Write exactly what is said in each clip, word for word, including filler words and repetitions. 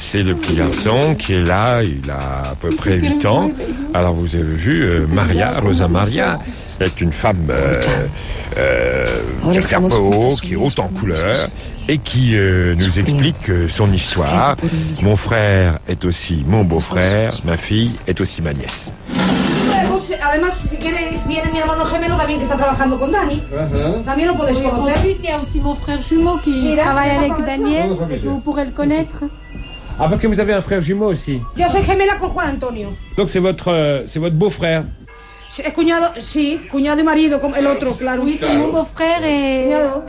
c'est le petit garçon qui est là, il a à peu près huit ans. Alors vous avez vu, euh, Maria, Rosa Maria, est une femme euh, euh, qui a le fer haut, qui est haute en couleur, et qui euh, nous explique euh, son histoire. Mon frère est aussi mon beau-frère, ma fille est aussi ma nièce. Además, si quieres, viene mi hermano gemelo también que está trabajando con Dani. Uh-huh. También lo puedes conocer. Ensuite, il y a aussi mon frère jumeau qui Mira, travaille avec Daniel et que vous pourrez le connaître. Ah, parce que vous avez un frère jumeau aussi. Yo soy gemela con Juan Antonio. Donc c'est votre, euh, c'est votre beau-frère. Es cuñado, sí, cuñado y marido, como el otro, claro. Oui, c'est mon beau-frère et... Cuñado.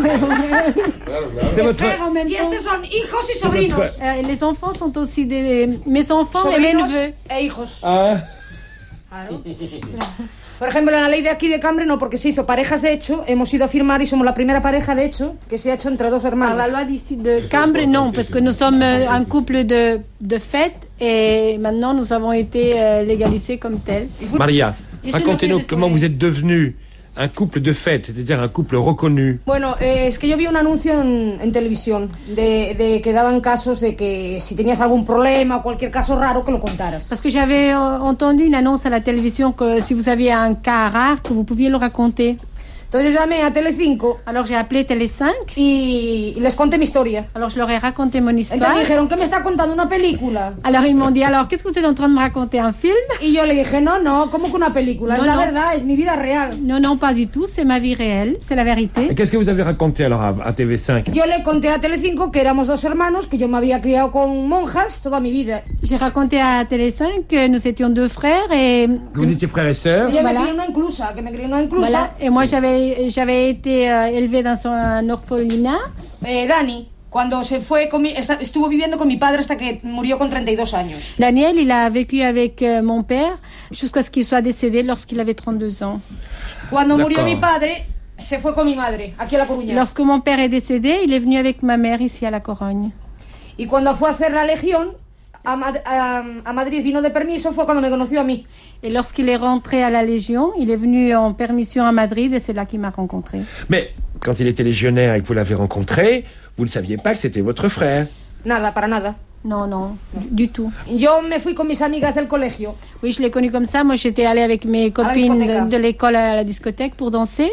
C'est votre... Y estos son hijos y sobrinos. Votre... Euh, les enfants sont aussi des... mes enfants sobrinos et mes neveux. E hijos. Ah. Claro. Por ejemplo, en la ley de aquí de Cambre no, porque se hizo parejas de hecho, hemos ido a firmar y somos la primera pareja de hecho que se ha hecho entre dos hermanos. La loi d'ici de Cambre, non, parce que nous sommes un couple de, de fait et maintenant nous avons été légalisés comme tels. Maria, racontez-nous comment vous êtes devenus un couple de fait, c'est-à-dire un couple reconnu. Bueno, eh, es que yo vi un anuncio en, en televisión de, de que daban casos de que si tenías algún problema o cualquier caso raro que lo contaras. Parce que j'avais euh, entendu une annonce à la télévision que si vous aviez un cas rare que vous pouviez le raconter. Entonces yo llamé a Telecinco. Alors j'ai appelé Télé cinq y, y les conté mi historia. Alors je leur ai raconté mon histoire. Entonces me dijeron que me está contando una película. Alors ils m'ont dit alors qu'est-ce que vous êtes en train de me raconter, un film? Y yo le dije no, no, ¿cómo que una película? No, es la no. verdad, es mi vida real. Non, non, pas du tout, c'est ma vie réelle, c'est la vérité. Et qu'est-ce que vous avez raconté alors à, à T V cinq? Yo le conté a Telecinco que éramos dos hermanos, que yo me había criado con monjas toda mi vida. J'ai raconté à Télé cinq que nous étions deux frères et... Que vous étiez frères et sœurs. Y yo voilà. me crié en una inclusa, que me crié en una inclusa. Voilà. Et moi j'avais, j'avais été euh, élevée dans un orphelinat. Eh, Dani, cuando se fue con mi, estuvo viviendo con mi padre hasta que murió con treinta y dos años. Daniel, il a vécu avec euh, mon père jusqu'à ce qu'il soit décédé lorsqu'il avait trente-deux ans. Cuando murió mi padre, se fue con mi madre, aquí a La Coruña. Lorsque mon père est décédé, il est venu avec ma mère ici à La Corogne. Y cuando fue a hacer la Legión, a, Mad- a, a Madrid vino de permiso, fue cuando me conoció a mí. Et lorsqu'il est rentré à la Légion, il est venu en permission à Madrid et c'est là qu'il m'a rencontré. Mais quand il était légionnaire et que vous l'avez rencontré, vous ne saviez pas que c'était votre frère. Nada, para nada. Non, non, du, du tout. Yo me fui con mis amigas del colegio. Oui, je l'ai connu comme ça. Moi, j'étais allée avec mes copines de, de l'école à la discothèque pour danser.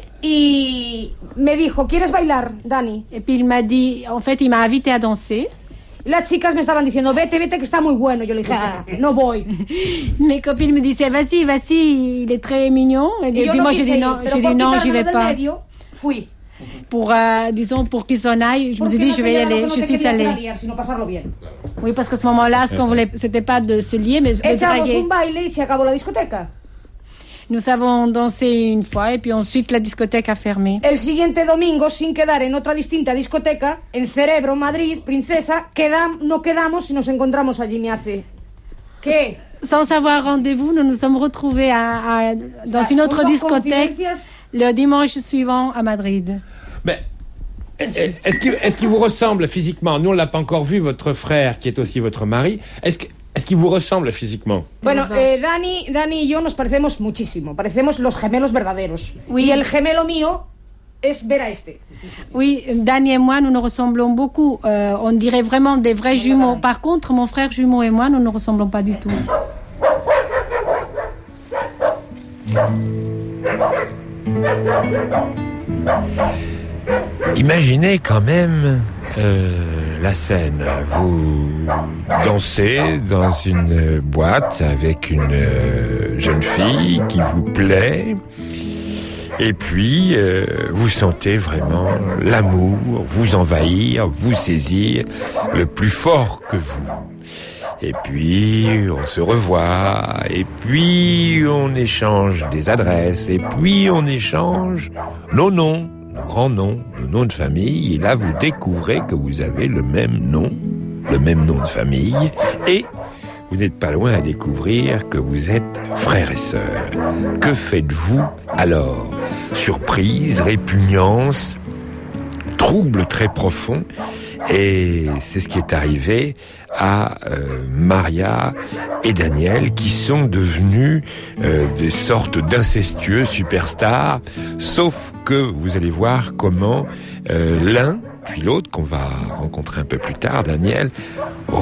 Y me dijo, ¿quieres bailar, Dani? Et puis il m'a dit, en fait, il m'a invité à danser. Las chicas me estaban diciendo, vete, vete, que está muy bueno. Yo le dije, ah, no voy. Mes copines me disaient, vas-y, vas-y, il est très mignon. Et, et puis no moi, j'ai dit non, j'ai dit non, j'y vais pas. Medio, fui. Pour, euh, disons, pour qu'il s'en aille, je me suis dit, je vais y aller, je suis allée. Oui, parce qu'à ce moment-là, ce qu'on voulait, c'était pas de se lier, mais de draguer. un baile y se acabó la discoteca. Nous avons dansé une fois et puis ensuite la discothèque a fermé. El siguiente domingo, sin quedar en otra distinta discoteca, en Cerebro, Madrid, Princesa, quedam, no quedamos y nos encontramos allí, me hace. ¿Qué? Sans savoir rendez-vous, nous nous sommes retrouvés à, à, dans une autre discothèque le dimanche suivant à Madrid. Mais est-ce qu'il, est-ce qu'il vous ressemble physiquement? Nous, on ne l'a pas encore vu, votre frère, qui est aussi votre mari. Est-ce que Est-ce qu'il vous ressemble physiquement? Bueno, eh, Dani, Dani y yo nos parecemos muchísimo. Parecemos los gemelos verdaderos. Oui. Y el gemelo mío es ver a este. Oui, Dani et moi, nous nous ressemblons beaucoup. Euh, on dirait vraiment des vrais jumeaux. Par contre, mon frère jumeau et moi, nous ne ressemblons pas du tout. Imaginez quand même euh, la scène. Vous dansez dans une boîte avec une euh, jeune fille qui vous plaît. Et puis, euh, vous sentez vraiment l'amour vous envahir, vous saisir le plus fort que vous. Et puis, on se revoit, et puis on échange des adresses, et puis on échange nos noms, nos grands noms, nos noms de famille, et là vous découvrez que vous avez le même nom, le même nom de famille, et vous n'êtes pas loin à découvrir que vous êtes frères et sœurs. Que faites-vous alors? Surprise, répugnance, trouble très profond, et c'est ce qui est arrivé à euh, Maria et Daniel, qui sont devenus euh, des sortes d'incestueux superstars, sauf que vous allez voir comment euh, l'un, puis l'autre, qu'on va rencontrer un peu plus tard, Daniel,